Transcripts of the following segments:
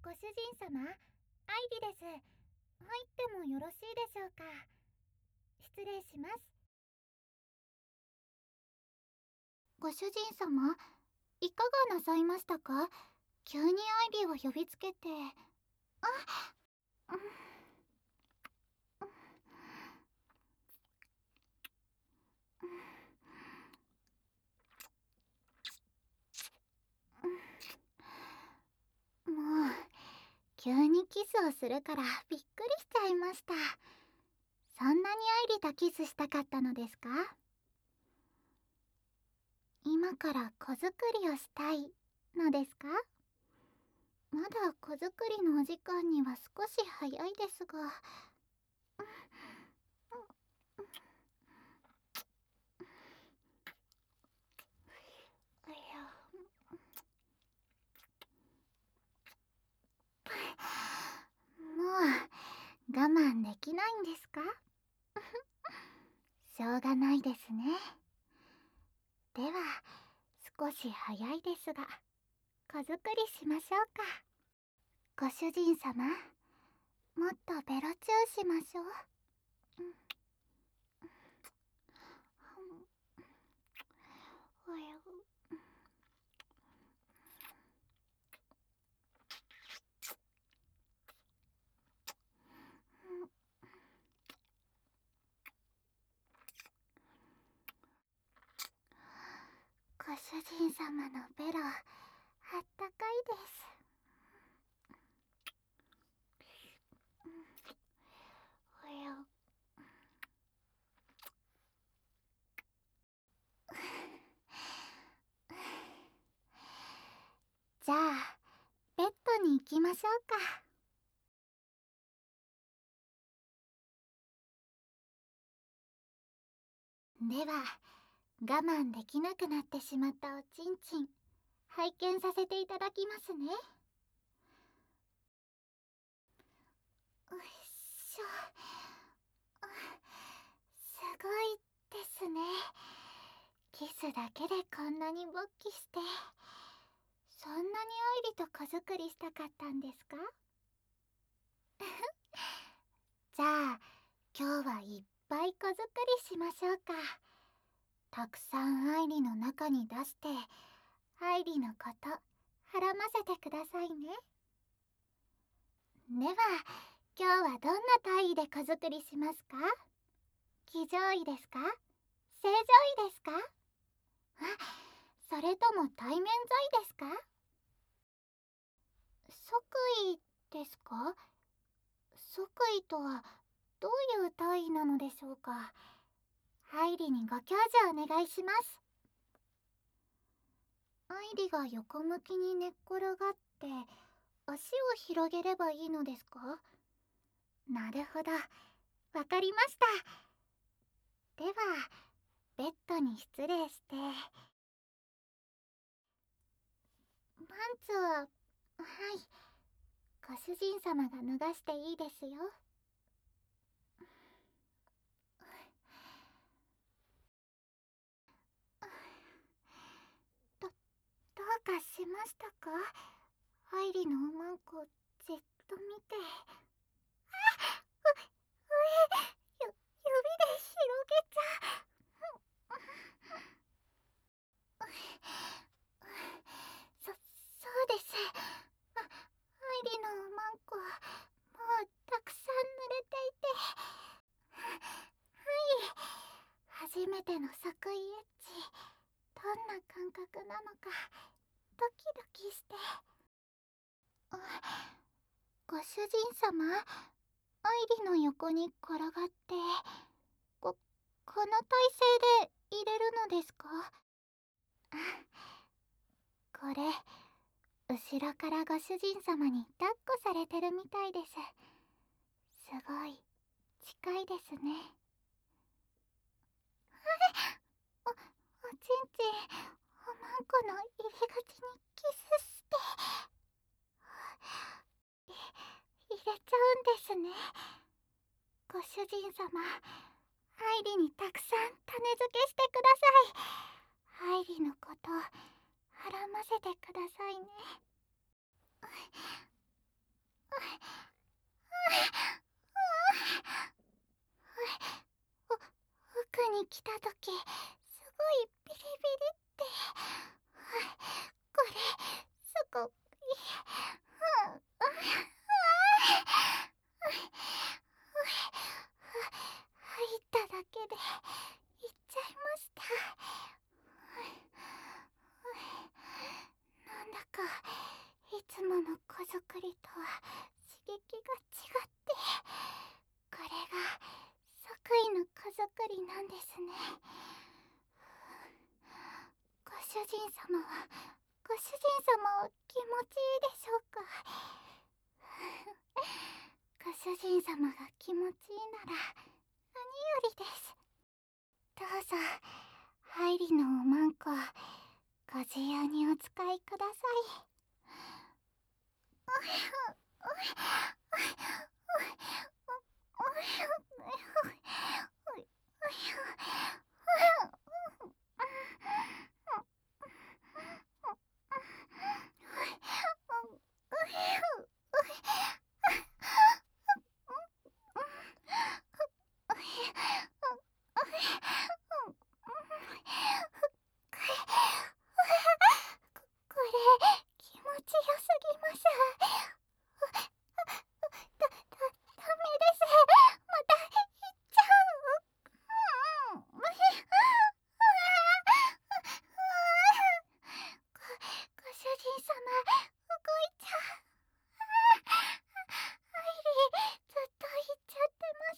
ご主人様、アイリです。入ってもよろしいでしょうか。失礼します。ご主人様、いかがなさいましたか？急にアイリを呼びつけて。うんもう、急にキスをするからびっくりしちゃいました。そんなにアイリとキスしたかったのですか？今から子作りをしたいのですか？まだ子作りのお時間には少し早いですが。いや、もう我慢できないんですか？しょうがないですね。では、少し早いですが、子作りしましょうか。ご主人様、もっとベロチューしましょう。おや。ご主人様のベロ、あったかいです。おや。じゃあ、ベッドに行きましょうか。では、我慢できなくなってしまったおちんちん、拝見させていただきますね。よいしょ。すごいですね。キスだけでこんなに勃起して。そんなにアイリと子作りしたかったんですか？じゃあ、今日はいっぱい子作りしましょうか。たくさんアイリの中に出して、アイリのことはらませてくださいね。では、今日はどんな体位で子作りしますか？騎乗位ですか？正常位ですか？それとも対面座位ですか？即位ですか？即位とはどういう体位なのでしょうか？アイリにご教授お願いします。アイリが横向きに寝っ転がって足を広げればいいのですか？なるほど、わかりました。では、ベッドに失礼して、パンツは、はい、ご主人様が脱がしていいですよ。どうかしましたか？アイリのおまんこじっと見て。指で広げちゃそうです。アイリのおまんこ、もうたくさん濡れていて。はい。初めての即位エッチ、どんな感覚なのか、ドキドキして。ご主人様、アイリの横に転がって、この体勢で入れるのですか？これ、後ろからご主人様に抱っこされてるみたいです。すごい、近いですね。おちんちん、おまんこの入り口にキスして。入れちゃうんですね。ご主人様、アイリにたくさん種付けしてください。アイリのこと、はらませてくださいね。 時すごいビリビリってこれすごい入っただけで行っちゃいました。なんだかいつもの子作りとは刺激が違って、これが即位の子作りなんですね。ご主人様は気持ちいいでしょうか？ご主人様が気持ちいいなら何よりです。どうぞハイリのおまんこご自由にお使いください。これ気持ちよすぎます。ダメです。また行っちゃう。ご主人様動いちゃう。アイリずっと言っちゃってます。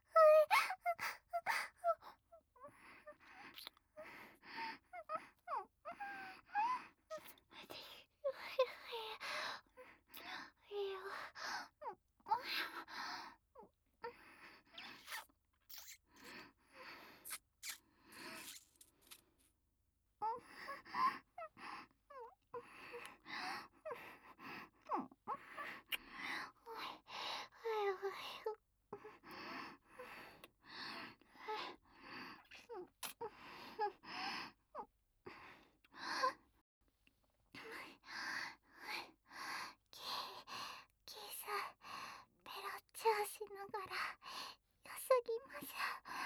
キスペロッチューしながら良すぎます。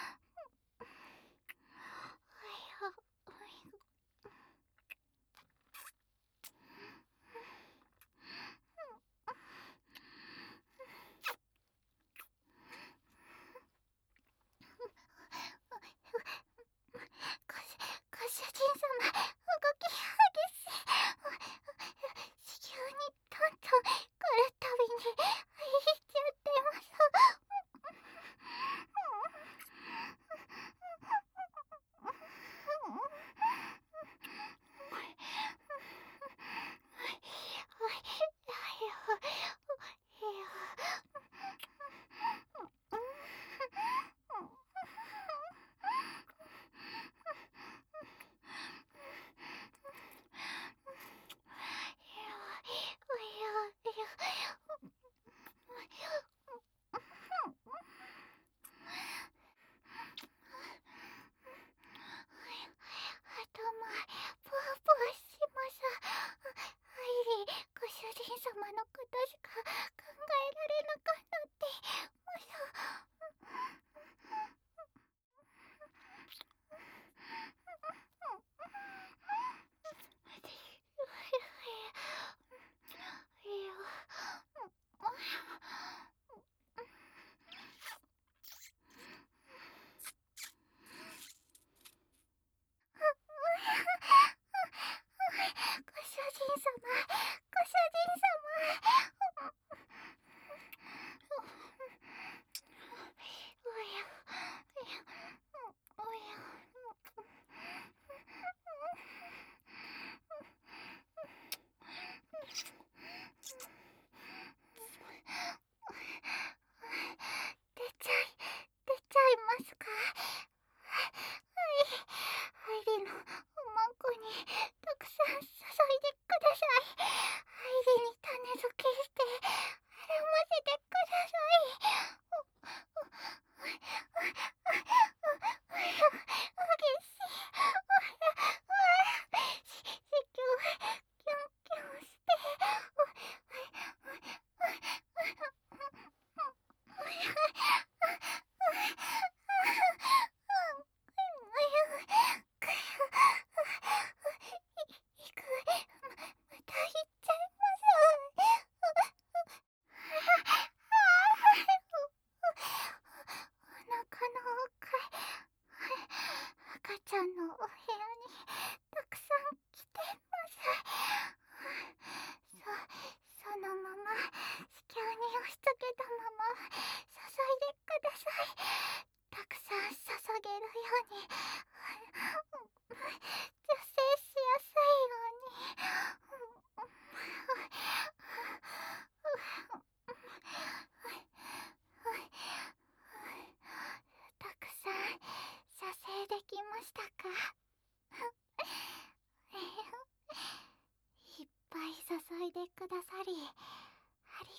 ご主人様動き激しい。子宮にトントン来るたびに入っちゃってます。頭ポワポワします。ハイリご主人様のことしか考えられなかったってまさ。ご主人様、ご主人様。おや、おや。出ちゃいますか？ハイリのおまんこにたくさん注いでください。ハイリに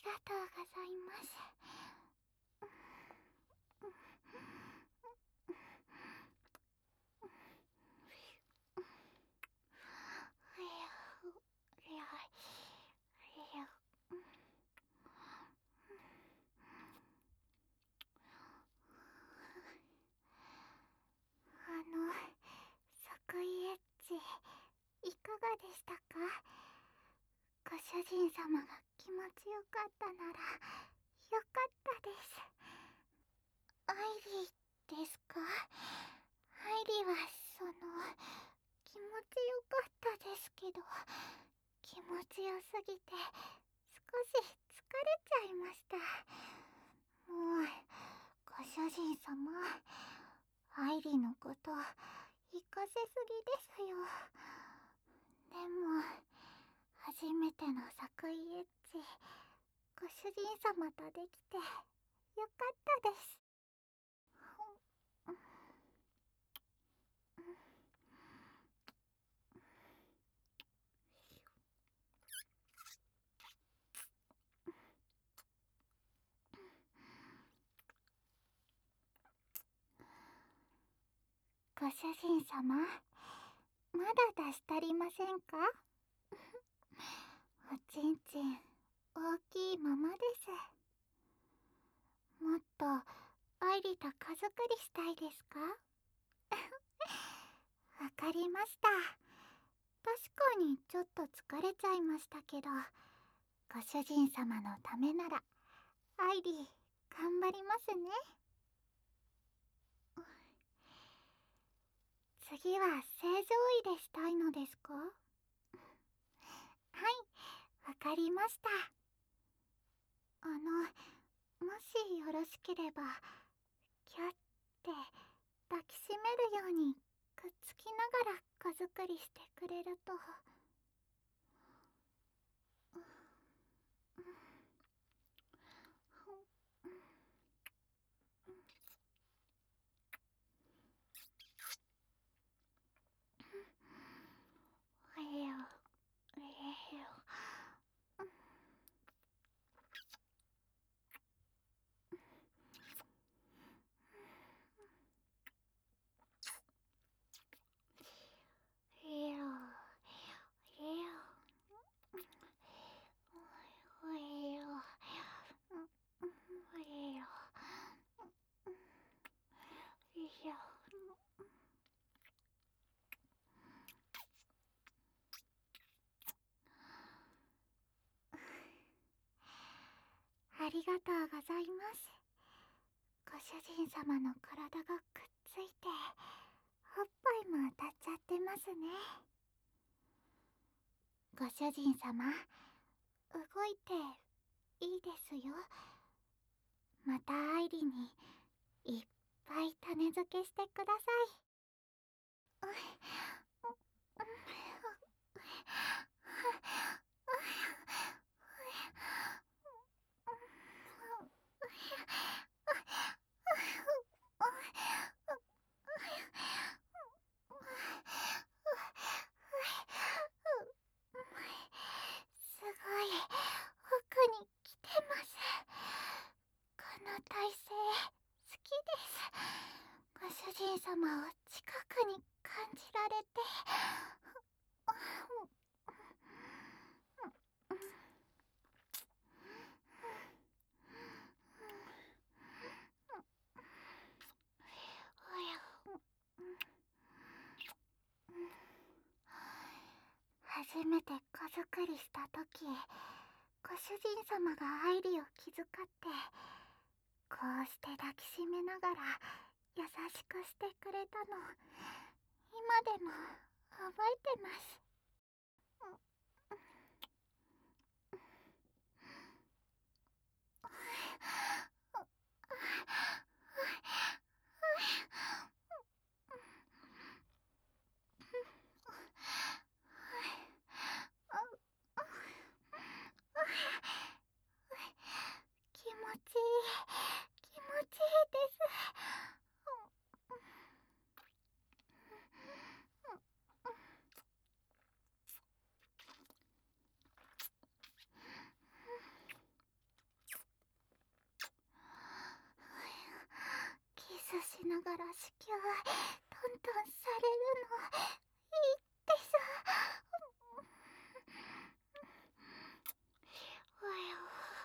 がとうございます。即位エッジ、いかがでしたか？ご主人様が気持ちよかったならよかったです。アイリーですか？アイリーは気持ちよかったですけど、気持ちよすぎて少し疲れちゃいました。もうご主人様、アイリーのこと行かせすぎですよ。でも初めての即位エッジ、ご主人様とできてよかったです。ご主人様、まだ出し足りませんか？おちんちん大きいままです。もっとアイリと家族りしたいですか？わかりました。確かにちょっと疲れちゃいましたけど、ご主人様のためならアイリー頑張りますね。次は正常位でしたいのですか？はい、わかりました。もしよろしければ、キャって抱きしめるようにくっつきながら子作りしてくれると。ありがとうございます。ご主人様の体がくっついて、おっぱいも当たっちゃってますね。ご主人様、動いていいですよ。またアイリにいっぱい種付けしてください。すごい奥に来てます。この体勢好きです。ご主人様を近くに感じられて。初めて子作りした時、ご主人様がアイリを気遣ってこうして抱きしめながら優しくしてくれたの、今でも覚えてます。気持ちいい、気持ちいいです。 から子宮トントンされるのいいってさ。およ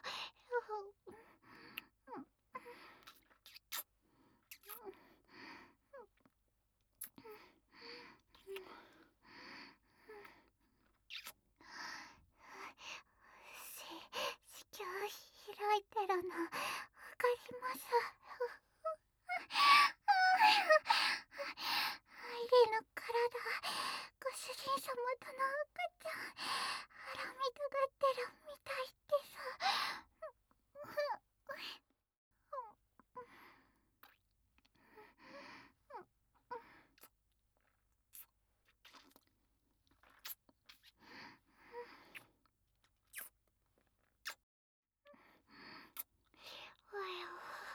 子宮開いてるのわかります。アイリーの体、ご主人様との赤ちゃん、腹みたがってるみたいってさ。およ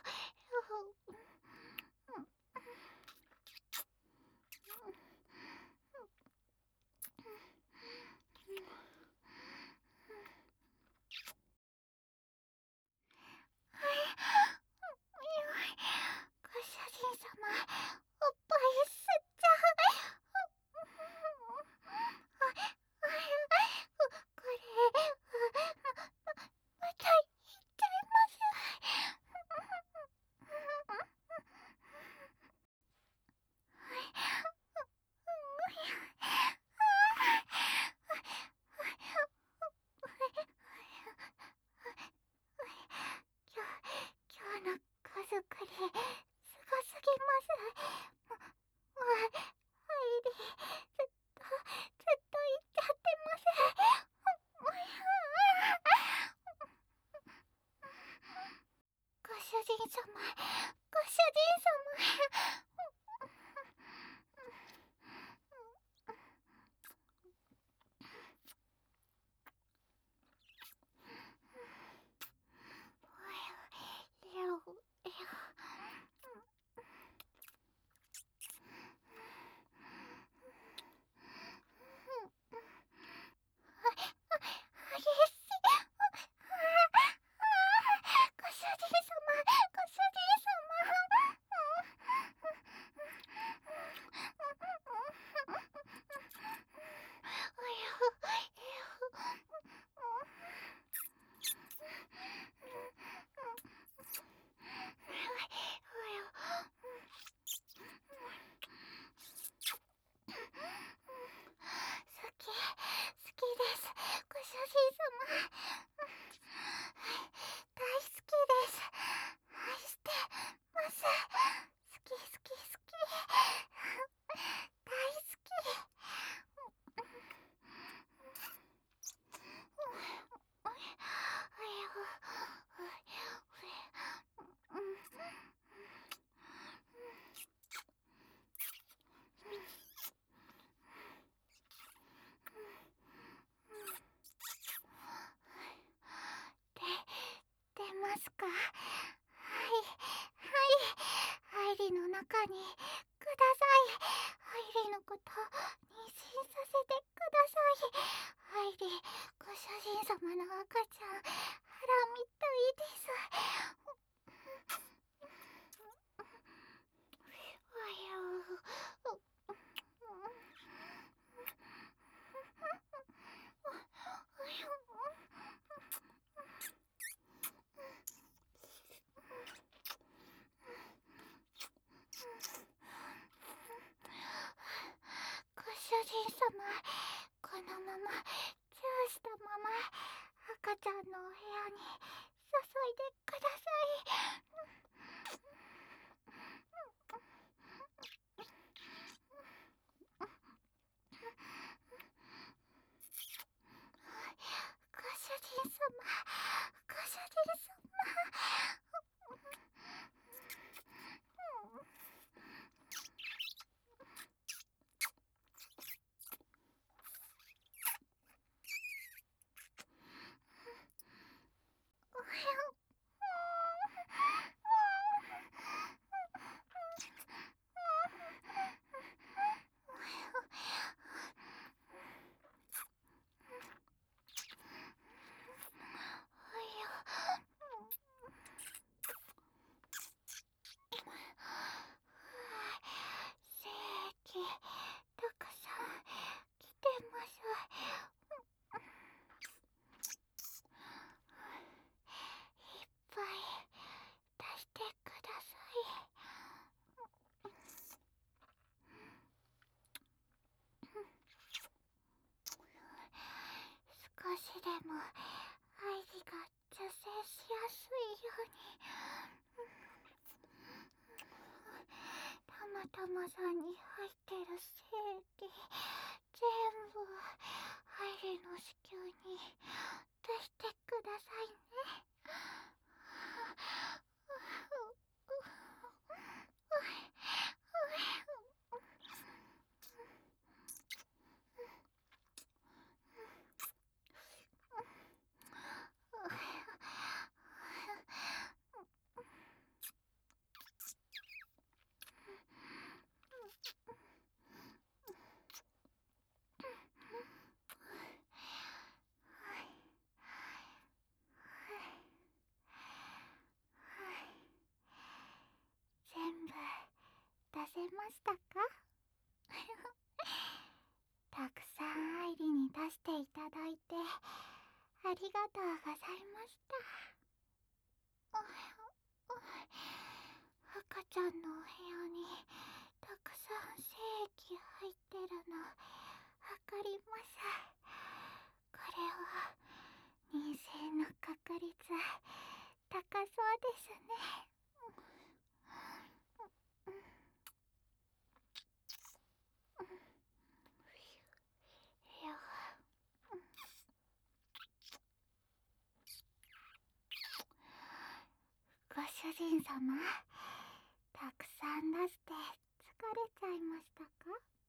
ご主人様、おっぱい吸っちゃう。これ、またいっちゃいます。今日の子作り、すごすぎます。アイリー、ずっと言っちゃってます。ご主人様、ご主人様。ご主人様、ご主人様。好きです、ご主人様。大好きです。愛してます。好き好き好き。大好き。出ますか？はい、アイリの中にください。アイリのこと妊娠させてください。アイリ、ご主人様の赤ちゃん、腹みたいです。ご主人様、このままチューしたまま赤ちゃんのお部屋に注いでください。ご主人様、ご主人様。 玉さんに入ってる精液全部ハイリの子宮に出してくださいね。全部出せましたか？たくさん愛理に出していただいてありがとうございました。赤ちゃんのお部屋にたくさん精液入ってるのわかります。これは妊娠の確率高そうですね。ご主人様、たくさん出して疲れちゃいましたか？